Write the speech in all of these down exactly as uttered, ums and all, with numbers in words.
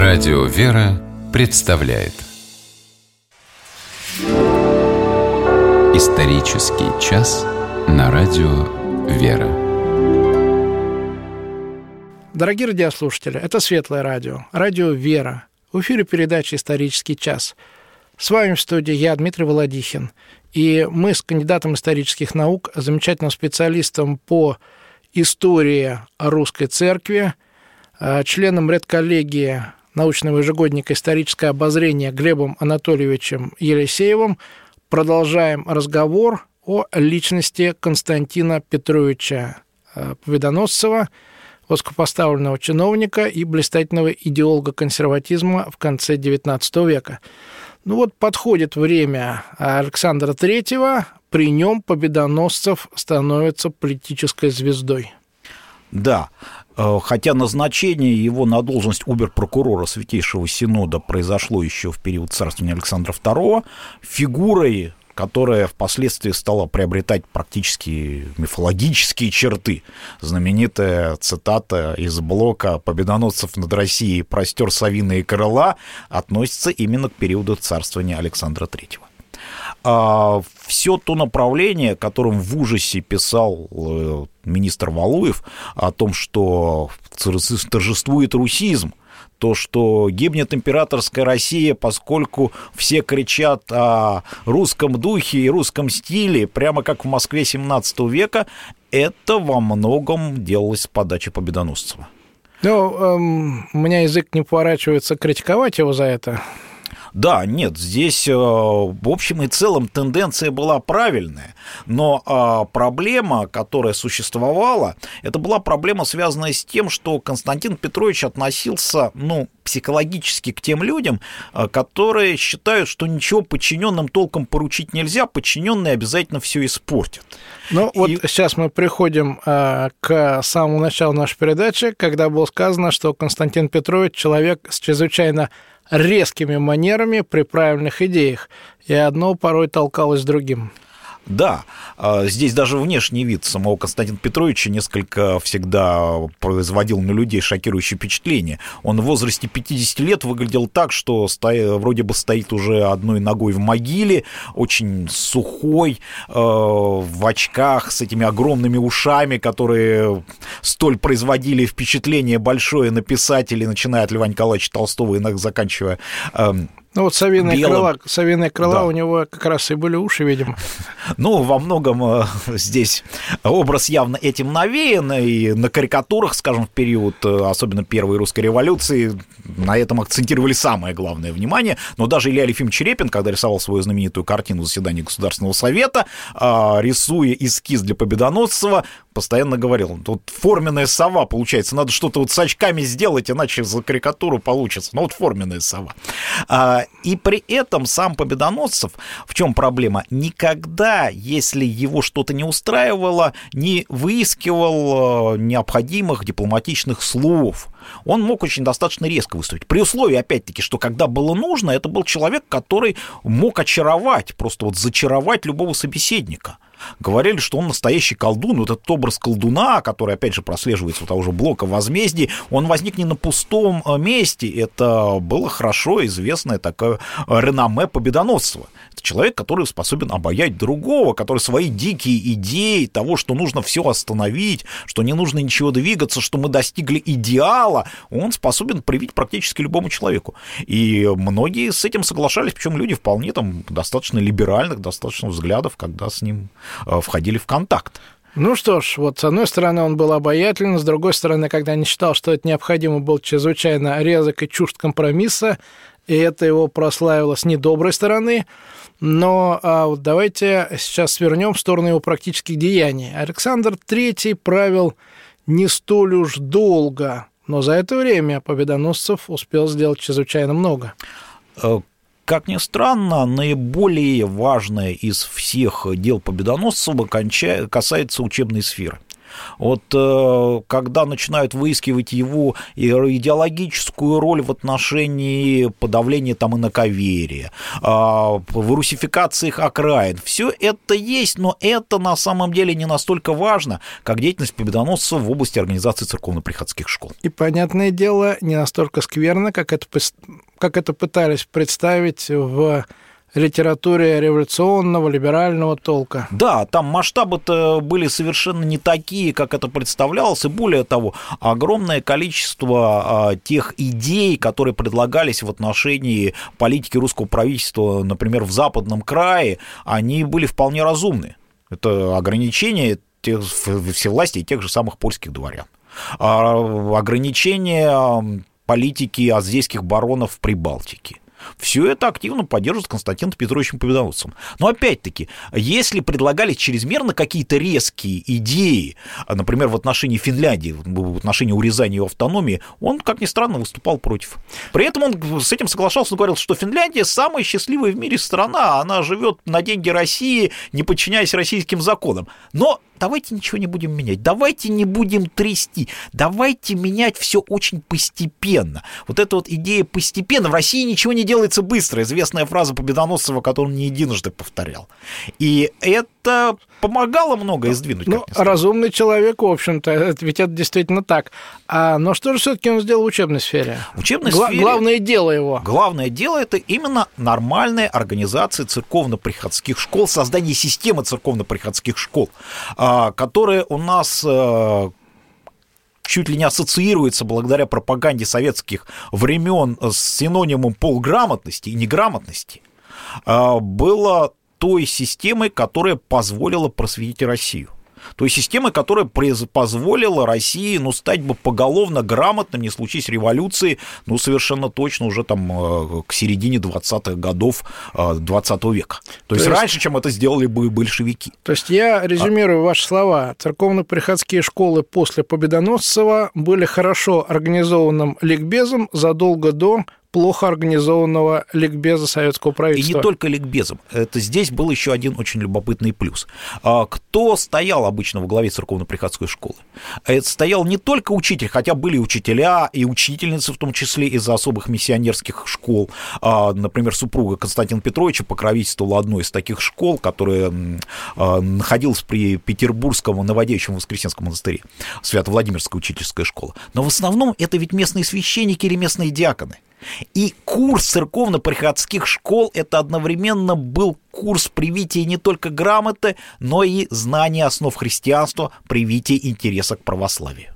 Радио «Вера» представляет Исторический час на Радио «Вера». Дорогие радиослушатели, это Светлое радио, Радио «Вера». В эфире передача «Исторический час». С вами в студии я, Дмитрий Володихин. И мы с кандидатом исторических наук, замечательным специалистом по истории русской церкви, членом редколлегии научного ежегодника «Историческое обозрение» Глебом Анатольевичем Елисеевым продолжаем разговор о личности Константина Петровича Победоносцева, высокопоставленного чиновника и блистательного идеолога консерватизма в конце девятнадцатого века. Ну вот подходит время Александра Третьего, при нем Победоносцев становится политической звездой. Да, хотя назначение его на должность обер-прокурора Святейшего Синода произошло еще в период царствования Александра Второго, фигурой, которая впоследствии стала приобретать практически мифологические черты. Знаменитая цитата из Блока «Победоносцев над Россией простер совиные крыла» относится именно к периоду царствования Александра Третьего. Все то направление, которым в ужасе писал министр Валуев о том, что торжествует русизм, то, что гибнет императорская Россия, поскольку все кричат о русском духе и русском стиле, прямо как в Москве семнадцатого века, это во многом делалось с подачи Победоносцева. Ну, эм, у меня язык не поворачивается критиковать его за это. Да, нет, здесь в общем и целом тенденция была правильная, но проблема, которая существовала, это была проблема, связанная с тем, что Константин Петрович относился, ну, психологически к тем людям, которые считают, что ничего подчиненным толком поручить нельзя, подчиненные обязательно все испортят. Ну, и... вот сейчас мы приходим а, к самому началу нашей передачи, когда было сказано, что Константин Петрович человек с чрезвычайно резкими манерами при правильных идеях, и одно порой толкалось другим. Да, здесь даже внешний вид самого Константина Петровича несколько всегда производил на людей шокирующее впечатление. Он в возрасте пятидесяти лет выглядел так, что стоя, вроде бы стоит уже одной ногой в могиле, очень сухой, в очках, с этими огромными ушами, которые столь производили впечатление большое на писателей, начиная от Льва Николаевича Толстого и заканчивая... Ну вот совиные крыла, совиные крыла да. У него как раз и были уши, видимо. Ну, во многом здесь образ явно этим навеян, и на карикатурах, скажем, в период, особенно Первой русской революции, на этом акцентировали самое главное внимание. Но даже Илья Ефимович Репин, когда рисовал свою знаменитую картину заседания Государственного совета, рисуя эскиз для Победоносцева, постоянно говорил, тут форменная сова получается, надо что-то вот с очками сделать, иначе за карикатуру получится. Ну вот форменная сова. И при этом сам Победоносцев, в чем проблема? Никогда, если его что-то не устраивало, не выискивал необходимых дипломатичных слов. Он мог очень достаточно резко выступить. При условии, опять-таки, что когда было нужно, это был человек, который мог очаровать, просто вот зачаровать любого собеседника. Говорили, что он настоящий колдун. Вот этот образ колдуна, который, опять же, прослеживается у того же Блока «Возмездие», он возник не на пустом месте. Это было хорошо известное такое реноме Победоносцева. Это человек, который способен обаять другого, который свои дикие идеи того, что нужно все остановить, что не нужно ничего двигаться, что мы достигли идеала, он способен привить практически любому человеку. И многие с этим соглашались, причем люди вполне там достаточно либеральных, достаточно взглядов, когда с ним входили в контакт. Ну что ж, вот с одной стороны он был обаятелен, с другой стороны, когда не считал, что это необходимо, был чрезвычайно резок и чужд компромисса, и это его прославило с недоброй стороны. Но а вот давайте сейчас свернем в сторону его практических деяний. Александр Третий правил не столь уж долго, но за это время Победоносцев успел сделать чрезвычайно много. Как ни странно, наиболее важное из всех дел Победоносцева касается учебной сферы. Вот когда начинают выискивать его идеологическую роль в отношении подавления там инаковерия, в русификациях окраин, все это есть, но это на самом деле не настолько важно, как деятельность победоносцев в области организации церковно-приходских школ. И, понятное дело, не настолько скверно, как это, как это пытались представить в литературе революционного, либерального толка. Да, там масштабы-то были совершенно не такие, как это представлялось, и более того, огромное количество а, тех идей, которые предлагались в отношении политики русского правительства, например, в Западном крае, они были вполне разумны. Это ограничение тех, всевластия тех же самых польских дворян. А, ограничение политики азейских баронов в Прибалтике. Все это активно поддерживает Константином Петровичем Победоносцем. Но опять-таки, если предлагались чрезмерно какие-то резкие идеи, например, в отношении Финляндии, в отношении урезания ее автономии, он, как ни странно, выступал против. При этом он с этим соглашался, он говорил, что Финляндия самая счастливая в мире страна, она живет на деньги России, не подчиняясь российским законам. Но давайте ничего не будем менять, давайте не будем трясти, давайте менять все очень постепенно. Вот эта вот идея постепенно. В России ничего не делается быстро. Известная фраза Победоносцева, которую он не единожды повторял. И это помогало многое сдвинуть. Ну, разумный человек, в общем-то, ведь это действительно так. А, но что же все-таки он сделал в учебной сфере? В учебной Гла- сфере... Главное дело его. Главное дело — это именно нормальная организация церковно-приходских школ, создание системы церковно-приходских школ, которая у нас чуть ли не ассоциируется благодаря пропаганде советских времен с синонимом полграмотности и неграмотности, была той системой, которая позволила просветить Россию. Той системой, которая позволила России, ну, стать бы поголовно грамотным, не случись революции, ну, совершенно точно уже там к середине двадцатых годов двадцатого века. То, то есть, есть раньше, чем это сделали бы большевики. То есть я резюмирую а... ваши слова. Церковно-приходские школы после Победоносцева были хорошо организованным ликбезом задолго до плохо организованного ликбеза советского правительства. И не только ликбезом. Это здесь был еще один очень любопытный плюс. Кто стоял обычно во главе церковно-приходской школы? Это стоял не только учитель, хотя были учителя и учительницы, в том числе из-за особых миссионерских школ. Например, супруга Константина Петровича покровительствовала одной из таких школ, которая находилась при Петербургском Новодевичьем Воскресенском монастыре, Свято-Владимирская учительская школа. Но в основном это ведь местные священники или местные диаконы. И курс церковно-приходских школ — это одновременно был курс привития не только грамоты, но и знания основ христианства, привития интереса к православию.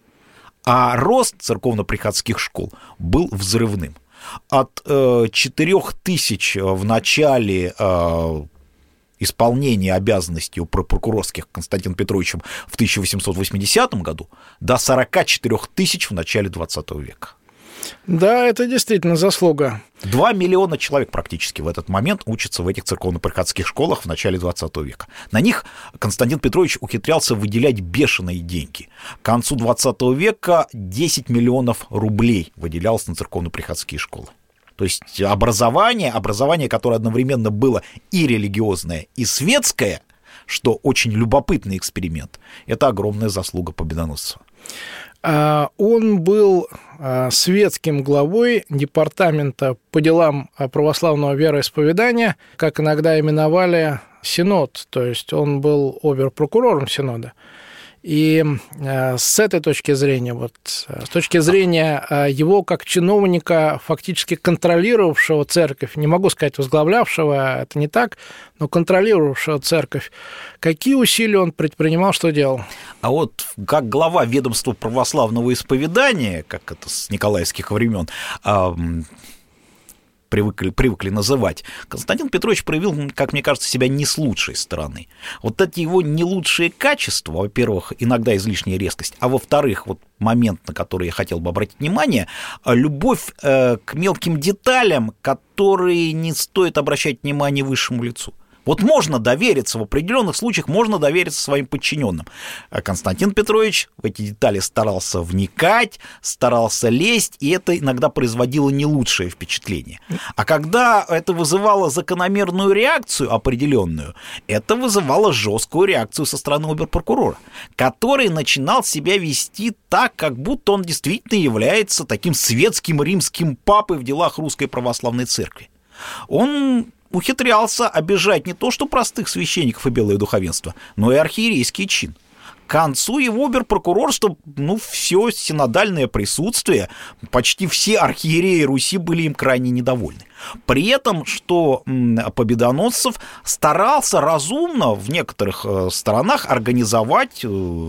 А рост церковно-приходских школ был взрывным. От э, четырех тысяч в начале э, исполнения обязанностей прокурорских Константином Петровичем в тысяча восемьсот восьмидесятом году до сорока четырёх тысяч в начале двадцатого века. Да, это действительно заслуга. Два миллиона человек практически в этот момент учатся в этих церковно-приходских школах в начале двадцатого века. На них Константин Петрович ухитрялся выделять бешеные деньги. К концу двадцатого века десять миллионов рублей выделялось на церковно-приходские школы. То есть образование, образование, которое одновременно было и религиозное, и светское, что очень любопытный эксперимент, это огромная заслуга Победоносцева. Он был светским главой департамента по делам православного вероисповедания, как иногда именовали Синод, то есть он был обер-прокурором Синода. И с этой точки зрения, вот, с точки зрения его как чиновника, фактически контролировавшего церковь, не могу сказать возглавлявшего, это не так, но контролировавшего церковь, какие усилия он предпринимал, что делал? А вот как глава ведомства православного исповедания, как это с николаевских времен, Привыкли, привыкли называть, Константин Петрович проявил, как мне кажется, себя не с лучшей стороны. Вот эти его не лучшие качества, во-первых, иногда излишняя резкость, а во-вторых, вот момент, на который я хотел бы обратить внимание, любовь э, к мелким деталям, которые не стоит обращать внимание высшему лицу. Вот можно довериться, в определенных случаях можно довериться своим подчиненным. Константин Петрович в эти детали старался вникать, старался лезть, и это иногда производило не лучшее впечатление. А когда это вызывало закономерную реакцию определенную, это вызывало жесткую реакцию со стороны оберпрокурора, который начинал себя вести так, как будто он действительно является таким светским римским папой в делах Русской Православной Церкви. Он ухитрялся обижать не то что простых священников и белое духовенство, но и архиерейский чин. К концу его оберпрокурорства, ну, все синодальное присутствие, почти все архиереи Руси были им крайне недовольны. При этом, что Победоносцев старался разумно в некоторых сторонах организовать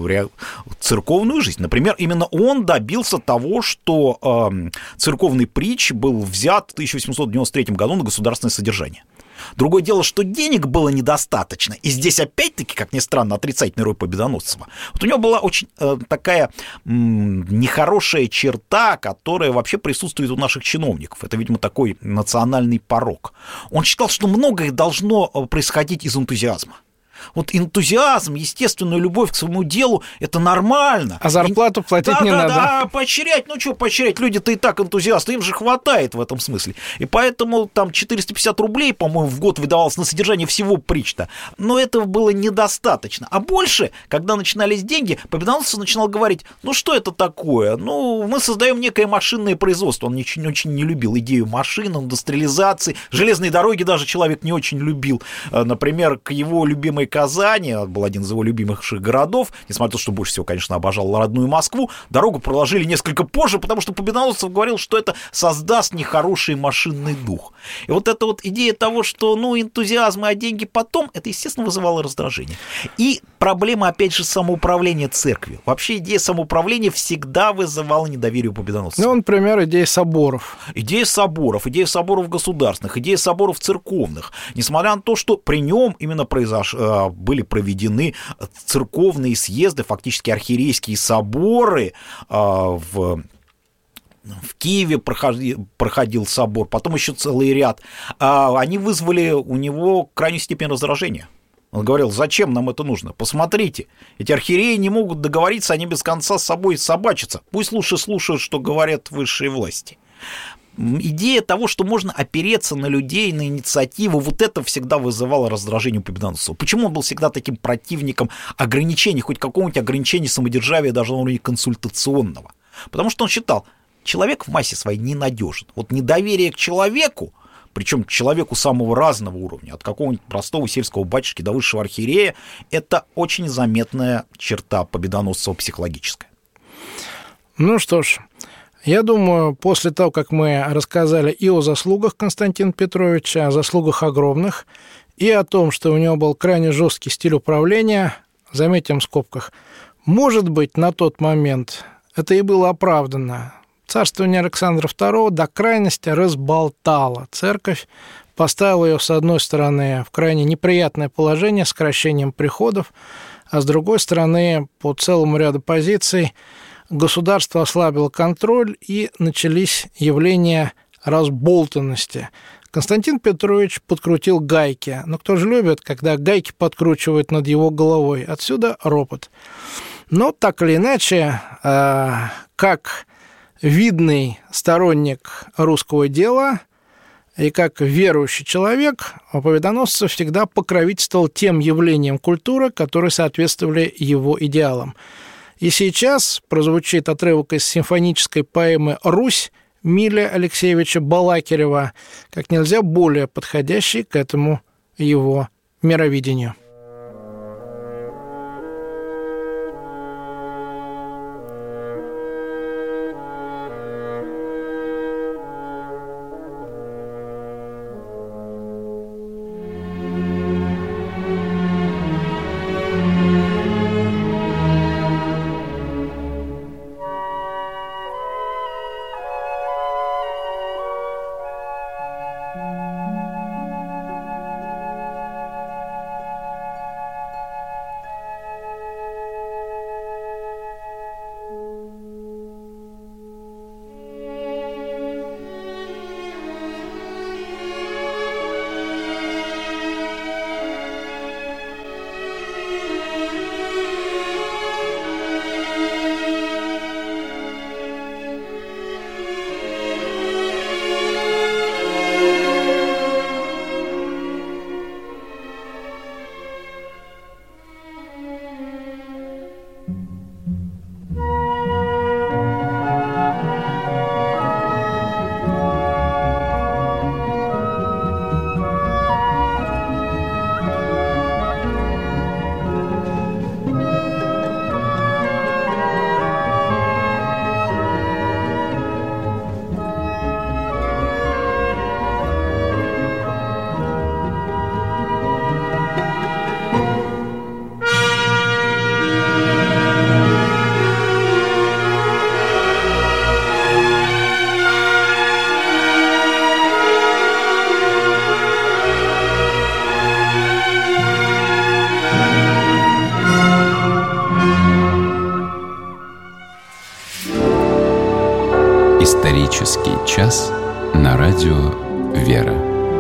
церковную жизнь. Например, именно он добился того, что церковный притч был взят в тысяча восемьсот девяносто третьем году на государственное содержание. Другое дело, что денег было недостаточно, и здесь опять-таки, как ни странно, отрицательная роль Победоносцева. Вот у него была очень э, такая м, нехорошая черта, которая вообще присутствует у наших чиновников. Это, видимо, такой национальный порок. Он считал, что многое должно происходить из энтузиазма. Вот энтузиазм, естественную любовь к своему делу – это нормально. А зарплату и... платить да, не да, надо. Да, поощрять, ну что поощрять, люди-то и так энтузиасты, им же хватает в этом смысле. И поэтому там четыреста пятьдесят рублей, по-моему, в год выдавалось на содержание всего притча. Но этого было недостаточно. А больше, когда начинались деньги, Победоносцев начинал говорить, ну что это такое? Ну, мы создаем некое машинное производство. Он очень, очень не любил идею машин, индустриализации. Железные дороги даже человек не очень любил. Например, к его любимой Казани, был один из его любимых городов, несмотря на то, что больше всего, конечно, обожал родную Москву, дорогу проложили несколько позже, потому что Победоносцев говорил, что это создаст нехороший машинный дух. И вот эта вот идея того, что, ну, энтузиазм, а деньги потом, это, естественно, вызывало раздражение. И проблема, опять же, самоуправления церковью. Вообще идея самоуправления всегда вызывала недоверие у Победоносцева. Ну, например, идея соборов. Идея соборов, идея соборов государственных, идея соборов церковных. Несмотря на то, что при нем именно произошло были проведены церковные съезды, фактически архиерейские соборы в, в Киеве проходил, проходил собор, потом еще целый ряд. Они вызвали у него крайнюю степень раздражения. Он говорил, зачем нам это нужно? Посмотрите, эти архиереи не могут договориться, они без конца с собой собачатся. Пусть лучше слушают, что говорят высшие власти. Идея того, что можно опереться на людей, на инициативу, вот это всегда вызывало раздражение у Победоносцева. Почему он был всегда таким противником ограничений, хоть какого-нибудь ограничения самодержавия даже на уровне консультационного? Потому что он считал, человек в массе своей ненадежен. Вот недоверие к человеку, причем к человеку самого разного уровня, от какого-нибудь простого сельского батюшки до высшего архиерея, это очень заметная черта Победоносцева психологическая. Ну что ж, я думаю, после того, как мы рассказали и о заслугах Константина Петровича, о заслугах огромных, и о том, что у него был крайне жесткий стиль управления, заметим в скобках, может быть, на тот момент это и было оправдано. Царствование Александра второго до крайности разболтало церковь, поставило ее, с одной стороны, в крайне неприятное положение сокращением приходов, а с другой стороны, по целому ряду позиций, государство ослабило контроль, и начались явления разболтанности. Константин Петрович подкрутил гайки. Но кто же любит, когда гайки подкручивают над его головой? Отсюда ропот. Но так или иначе, как видный сторонник русского дела и как верующий человек, Победоносцев всегда покровительствовал тем явлениям культуры, которые соответствовали его идеалам. И сейчас прозвучит отрывок из симфонической поэмы «Русь» Миля Алексеевича Балакирева, как нельзя более подходящий к этому его мировидению. Исторический час на радио «Вера».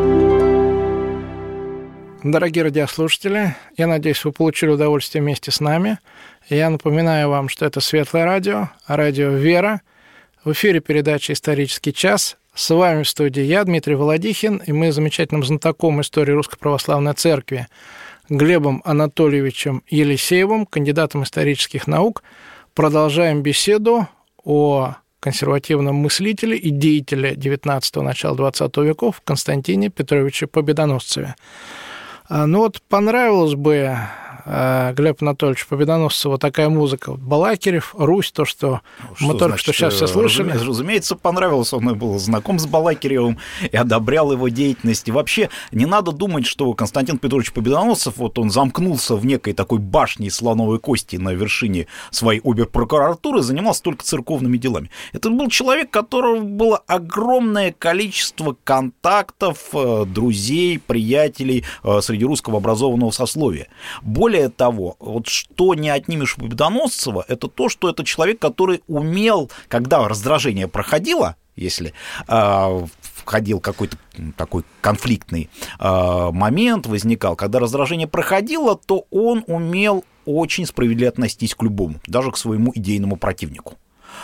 Дорогие радиослушатели, я надеюсь, вы получили удовольствие вместе с нами. Я напоминаю вам, что это Светлое радио, радио «Вера». В эфире передача «Исторический час». С вами в студии я, Дмитрий Володихин, и мы с замечательным знатоком истории Русской Православной Церкви Глебом Анатольевичем Елисеевым, кандидатом исторических наук, продолжаем беседу о консервативном мыслителе и деятеле девятнадцатого, начала двадцатого веков Константине Петровиче Победоносцеве. Ну вот понравилось бы, Глеб Анатольевич Победоносцеву, такая музыка. Балакирев, Русь, то, что, что мы только значит, что сейчас все слышали. Разумеется, разумеется, понравилось. Он был знаком с Балакиревым и одобрял его деятельность. И вообще не надо думать, что Константин Петрович Победоносцев, вот он замкнулся в некой такой башне из слоновой кости на вершине своей оберпрокуратуры и занимался только церковными делами. Это был человек, у которого было огромное количество контактов, друзей, приятелей среди русского образованного сословия. Более того, вот что не отнимешь у Победоносцева, это то, что это человек, который умел, когда раздражение проходило, если э, входил какой-то такой конфликтный э, момент, возникал, когда раздражение проходило, то он умел очень справедливо относиться к любому, даже к своему идейному противнику.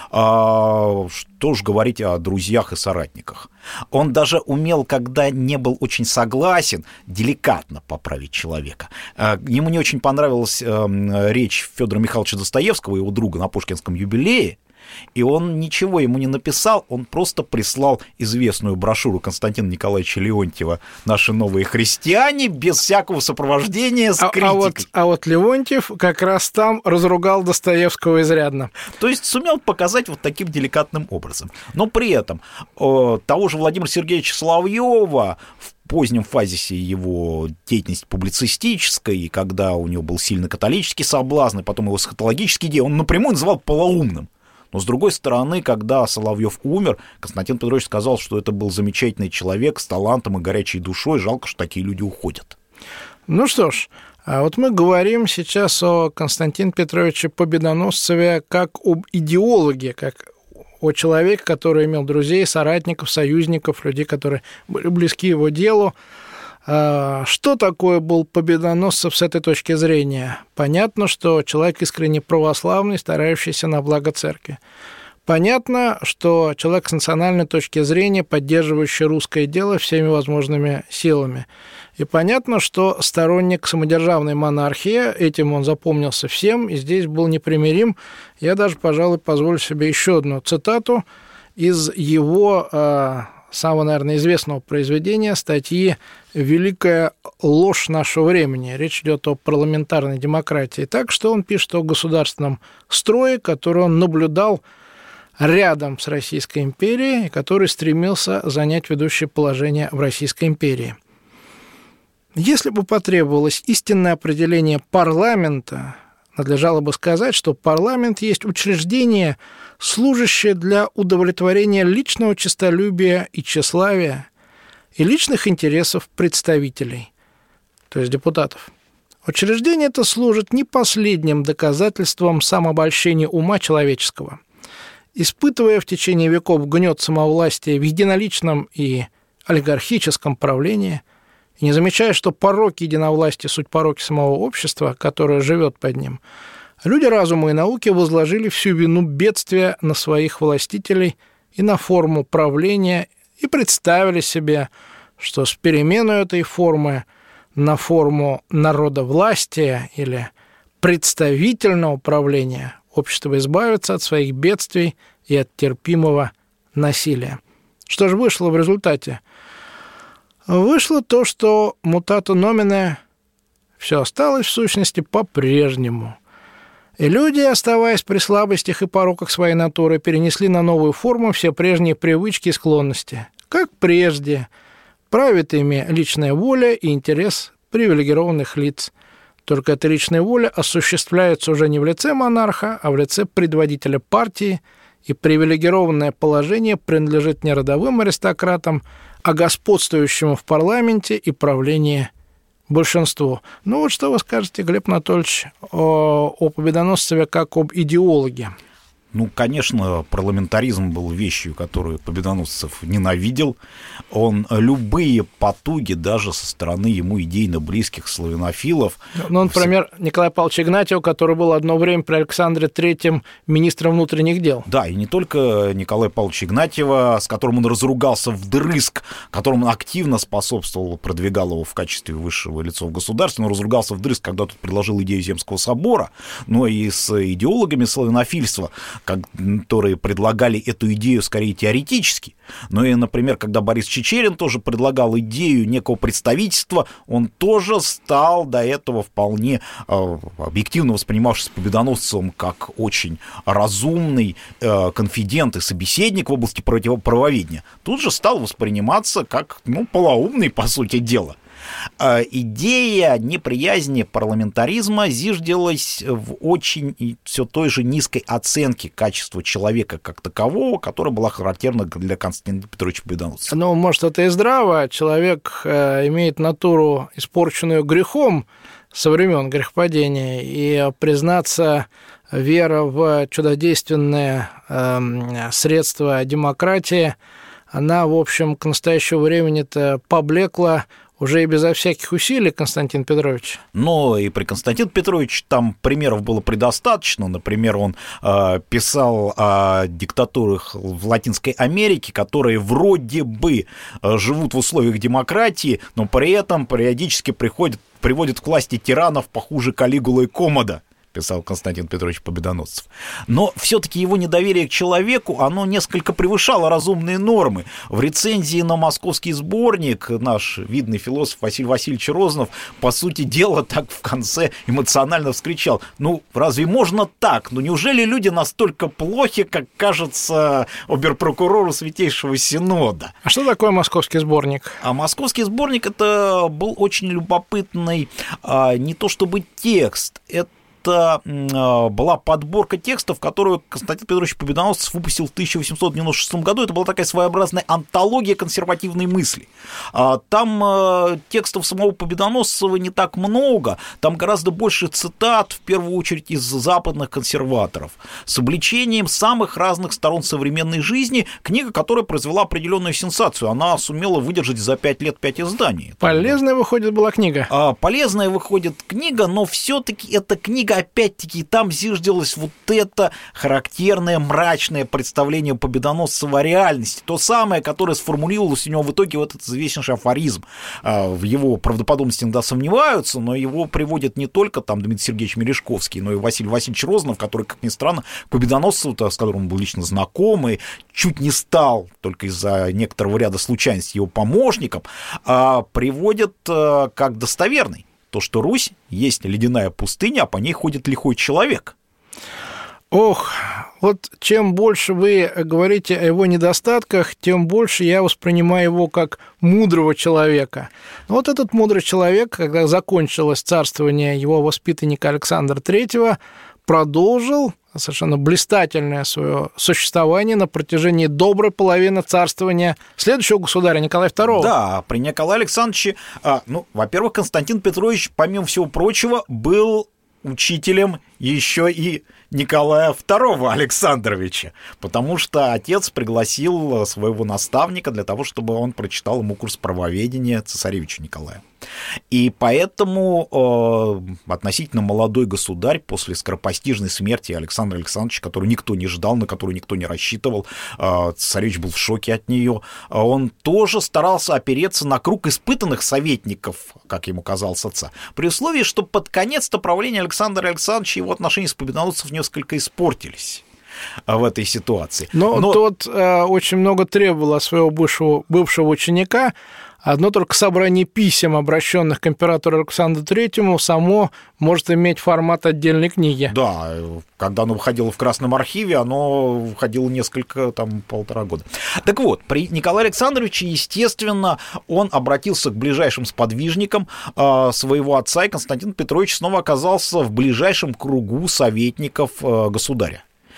А, что ж говорить о друзьях и соратниках. Он даже умел, когда не был очень согласен, деликатно поправить человека. Ему не очень понравилась речь Федора Михайловича Достоевского, его друга, на Пушкинском юбилее, и он ничего ему не написал, он просто прислал известную брошюру Константина Николаевича Леонтьева «Наши новые христиане» без всякого сопровождения с а, критикой. А вот, а вот Леонтьев как раз там разругал Достоевского изрядно. То есть сумел показать вот таким деликатным образом. Но при этом э, того же Владимира Сергеевича Соловьева в позднем фазисе его деятельности публицистической, когда у него был сильно католический соблазн, и потом его эсхатологические идеи, он напрямую называл полоумным. Но, с другой стороны, когда Соловьев умер, Константин Петрович сказал, что это был замечательный человек с талантом и горячей душой, жалко, что такие люди уходят. Ну что ж, а вот мы говорим сейчас о Константине Петровиче Победоносцеве как об идеологе, как о человеке, который имел друзей, соратников, союзников, людей, которые были близки его делу. Что такое был Победоносцев с этой точки зрения? Понятно, что человек искренне православный, старающийся на благо церкви. Понятно, что человек с национальной точки зрения, поддерживающий русское дело всеми возможными силами. И понятно, что сторонник самодержавной монархии, этим он запомнился всем, и здесь был непримирим. Я даже, пожалуй, позволю себе еще одну цитату из его самого, наверное, известного произведения, статьи «Великая ложь нашего времени». Речь идет о парламентарной демократии. Так что он пишет о государственном строе, который он наблюдал рядом с Российской империей, и который стремился занять ведущее положение в Российской империи. Если бы потребовалось истинное определение парламента, надлежало бы сказать, что парламент есть учреждение, служащее для удовлетворения личного честолюбия и тщеславия и личных интересов представителей, то есть депутатов. Учреждение это служит не последним доказательством самообольщения ума человеческого. Испытывая в течение веков гнет самовластия в единоличном и олигархическом правлении, и не замечая, что пороки единовластия – суть пороки самого общества, которое живет под ним, люди разума и науки возложили всю вину бедствия на своих властителей и на форму правления и представили себе, что с переменой этой формы на форму народовластия или представительного правления общество избавится от своих бедствий и от терпимого насилия. Что же вышло в результате? Вышло то, что мутато номине все осталось в сущности по-прежнему. И люди, оставаясь при слабостях и пороках своей натуры, перенесли на новую форму все прежние привычки и склонности. Как прежде, правит ими личная воля и интерес привилегированных лиц. Только эта личная воля осуществляется уже не в лице монарха, а в лице предводителя партии, и привилегированное положение принадлежит не родовым аристократам, а господствующему в парламенте и правлении большинству. Ну вот что вы скажете, Глеб Анатольевич, о, о Победоносцеве как об идеологе? Ну, конечно, парламентаризм был вещью, которую Победоносцев ненавидел. Он любые потуги, даже со стороны ему идейно близких славянофилов... Ну, например, Николай Павлович Игнатьев, который был одно время при Александре Третьем министром внутренних дел. Да, и не только Николая Павловича Игнатьева, с которым он разругался вдрызг, которому он активно способствовал, продвигал его в качестве высшего лица в государстве, но разругался вдрызг, когда тут предложил идею Земского собора, но и с идеологами славянофильства, которые предлагали эту идею скорее теоретически. Ну и, например, когда Борис Чичерин тоже предлагал идею некого представительства, он тоже стал до этого вполне э, объективно воспринимавшись Победоносцевым как очень разумный э, конфидент и собеседник в области правоведения. Тут же стал восприниматься как, ну, полоумный, по сути дела. Идея неприязни парламентаризма зиждилась в очень все той же низкой оценке качества человека как такового, которая была характерна для Константина Петровича Победоносцева. Ну, может, это и здраво. Человек э, имеет натуру, испорченную грехом со времен грехопадения, и признаться, вера в чудодейственное э, средство демократии, она, в общем, к настоящему времени-то поблекла уже и безо всяких усилий, Константин Петрович. Но и при Константине Петровиче там примеров было предостаточно. Например, он э, писал о диктатурах в Латинской Америке, которые вроде бы э, живут в условиях демократии, но при этом периодически приходят, приводят к власти тиранов похуже Калигулы и Комода, писал Константин Петрович Победоносцев. Но все-таки его недоверие к человеку, оно несколько превышало разумные нормы. В рецензии на московский сборник наш видный философ Василий Васильевич Розанов, по сути дела, так в конце эмоционально вскричал: ну, разве можно так? Ну, неужели люди настолько плохи, как кажется оберпрокурору Святейшего Синода? А что такое московский сборник? А московский сборник — это был очень любопытный, а, не то чтобы текст, это Это была подборка текстов, которую Константин Петрович Победоносцев выпустил в тысяча восемьсот девяносто шестом году. Это была такая своеобразная антология консервативной мысли. Там текстов самого Победоносцева не так много, там гораздо больше цитат, в первую очередь из западных консерваторов, с обличением самых разных сторон современной жизни. Книга, которая произвела определенную сенсацию. Она сумела выдержать за пять лет пять изданий. Полезная, выходит, была книга. Полезная выходит книга, но все-таки эта книга, опять-таки, там зиждилось вот это характерное мрачное представление Победоносцева о реальности. То самое, которое сформулировалось у него в итоге вот этот известнейший афоризм. В его правдоподобности иногда сомневаются, но его приводят не только там Дмитрий Сергеевич Мережковский, но и Василий Васильевич Розанов, который, как ни странно, Победоносцеву, с которым он был лично знаком, и чуть не стал только из-за некоторого ряда случайностей его помощником, приводят как достоверный. То, что Русь есть ледяная пустыня, а по ней ходит лихой человек. Ох, вот чем больше вы говорите о его недостатках, тем больше я воспринимаю его как мудрого человека. Вот этот мудрый человек, когда закончилось царствование его воспитанника Александра Третьего, продолжил совершенно блистательное свое существование на протяжении доброй половины царствования следующего государя Николая Второго. Да, при Николае Александровиче, ну, во-первых, Константин Петрович, помимо всего прочего, был учителем еще и Николая Второго Александровича, потому что отец пригласил своего наставника для того, чтобы он прочитал ему курс правоведения цесаревича Николая. И поэтому э, относительно молодой государь после скоропостижной смерти Александра Александровича, которую никто не ждал, на которую никто не рассчитывал, э, цесаревич был в шоке от нее, он тоже старался опереться на круг испытанных советников, как ему казалось, отца, при условии, что под конец-то правления Александра Александровича его отношения с Победоносцевым несколько испортились в этой ситуации. Но, Но... тот э, очень много требовал от своего бывшего, бывшего ученика. Одно только собрание писем, обращенных к императору Александру Третьему, само может иметь формат отдельной книги. Да, когда оно выходило в Красном архиве, оно выходило несколько, там, полтора года. Так вот, при Николае Александровиче, естественно, он обратился к ближайшим сподвижникам э, своего отца, и Константин Петрович снова оказался в ближайшем кругу советников э, государя.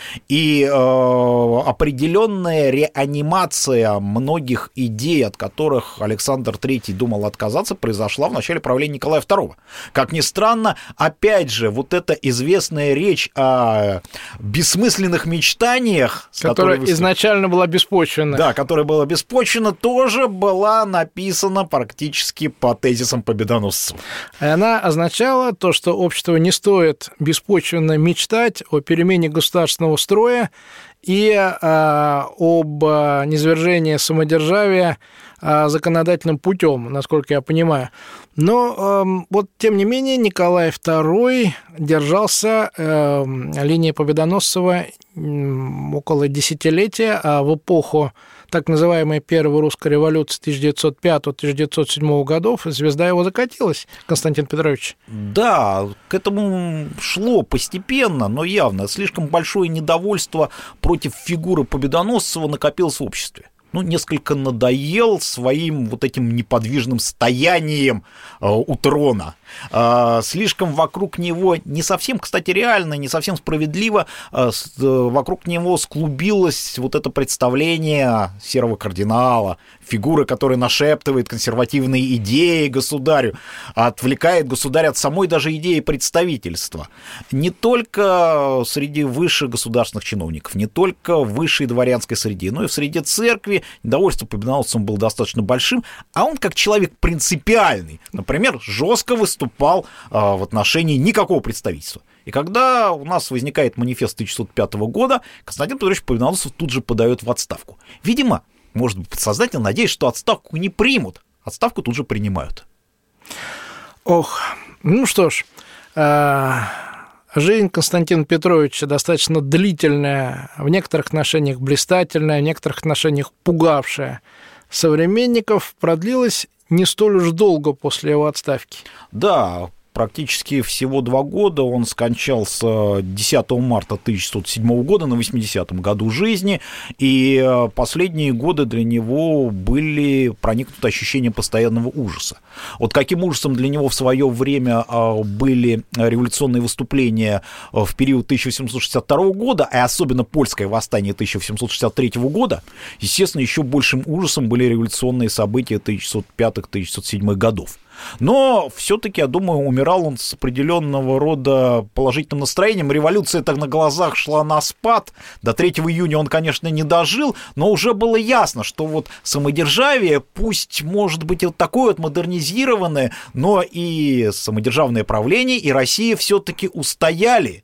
И э, определенная реанимация многих идей, от которых Александр Третий думал отказаться, произошла в начале правления Николая Второго. Как ни странно, опять же, вот эта известная речь о бессмысленных мечтаниях, которая выступ... изначально была беспочвенна. Да, которая была беспочвенна, тоже была написана практически по тезисам Победоносцева. И она означала то, что общество не стоит беспочвенно мечтать о перемене государственного строя и а, об а, низвержении самодержавия а, законодательным путем, насколько я понимаю. Но а, вот, тем не менее, Николай Второй держался а, линии Победоносцева около десятилетия, а в эпоху так называемой Первой русской революции тысяча девятьсот пятого — тысяча девятьсот седьмого годов звезда его закатилась, Константин Петрович. Да, к этому шло постепенно, но явно. Слишком большое недовольство против фигуры Победоносцева накопилось в обществе. Ну, несколько надоел своим вот этим неподвижным стоянием э, у трона. Э, слишком вокруг него, не совсем, кстати, реально, не совсем справедливо, э, с, э, вокруг него склубилось вот это представление серого кардинала, фигуры, которая нашептывает консервативные идеи государю, отвлекает государя от самой даже идеи представительства. Не только среди высших государственных чиновников, не только в высшей дворянской среде, но и в среде церкви недовольство Победоносцевым было достаточно большим, а он, как человек принципиальный, например, жестко выступал а, в отношении никакого представительства. И когда у нас возникает манифест тысяча девятьсот пятого года, Константин Петрович Победоносцев тут же подает в отставку. Видимо, может быть, подсознательно надеясь, что отставку не примут, отставку тут же принимают. Ох, ну что ж, жизнь Константина Петровича достаточно длительная, в некоторых отношениях блистательная, в некоторых отношениях пугавшая современников, продлилась не столь уж долго после его отставки. Да, практически всего два года. Он скончался десятого марта тысяча девятьсот седьмого года, на восьмидесятом году жизни, и последние годы для него были проникнуты ощущением постоянного ужаса. Вот каким ужасом для него в свое время были революционные выступления в период тысяча восемьсот шестьдесят второго года, а особенно польское восстание тысяча восемьсот шестьдесят третьего года, естественно, еще большим ужасом были революционные события тысяча девятьсот пятого — тысяча девятьсот седьмого годов. Но все-таки, я думаю, умирал он с определенного рода положительным настроением. Революция так на глазах шла на спад. До третьего июня он, конечно, не дожил, но уже было ясно, что вот самодержавие, пусть, может быть, и вот такое вот модернизированное, но и самодержавное правление, и Россия все-таки устояли.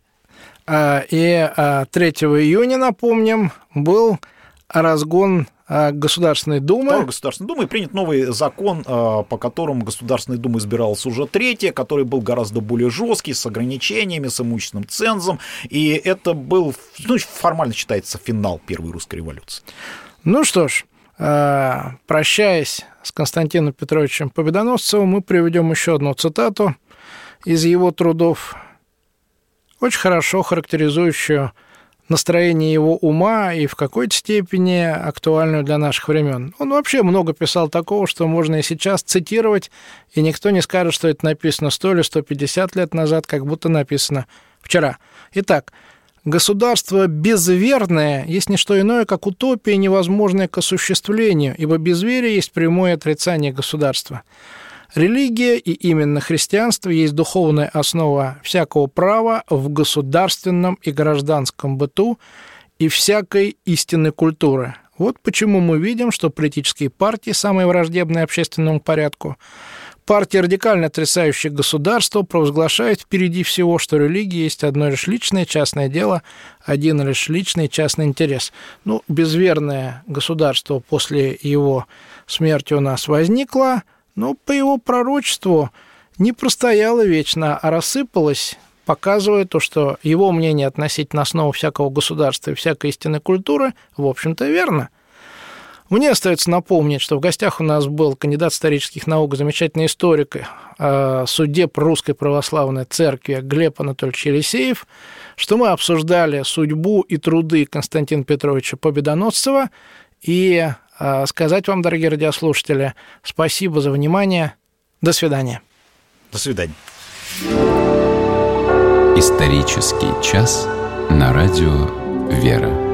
И третьего июня, напомним, был разгон Государственной Думы. Второй Государственной Думы, и принят новый закон, по которому Государственная Дума избиралась уже третья, который был гораздо более жесткий, с ограничениями, с имущественным цензом, и это был, ну, формально считается, финал Первой русской революции. Ну что ж, прощаясь с Константином Петровичем Победоносцевым, мы приведем еще одну цитату из его трудов, очень хорошо характеризующую настроение его ума и в какой-то степени актуальную для наших времен. Он вообще много писал такого, что можно и сейчас цитировать, и никто не скажет, что это написано сто или сто пятьдесят лет назад, как будто написано вчера. Итак, «Государство безверное есть не что иное, как утопия, невозможная к осуществлению, ибо безверие есть прямое отрицание государства. Религия, и именно христианство, есть духовная основа всякого права в государственном и гражданском быту и всякой истинной культуры. Вот почему мы видим, что политические партии, самые враждебные общественному порядку, партии, радикально отрицающие государство, провозглашают впереди всего, что религия есть одно лишь личное частное дело, один лишь личный частный интерес». Ну, безверное государство после его смерти у нас возникло, но по его пророчеству не простояло вечно, а рассыпалось, показывая то, что его мнение относительно основы всякого государства и всякой истинной культуры, в общем-то, верно. Мне остается напомнить, что в гостях у нас был кандидат исторических наук, замечательный историк, судеб Русской Православной Церкви Глеб Анатольевич Елисеев, что мы обсуждали судьбу и труды Константина Петровича Победоносцева, и сказать вам, дорогие радиослушатели, спасибо за внимание. До свидания. До свидания. Исторический час на радио «Вера».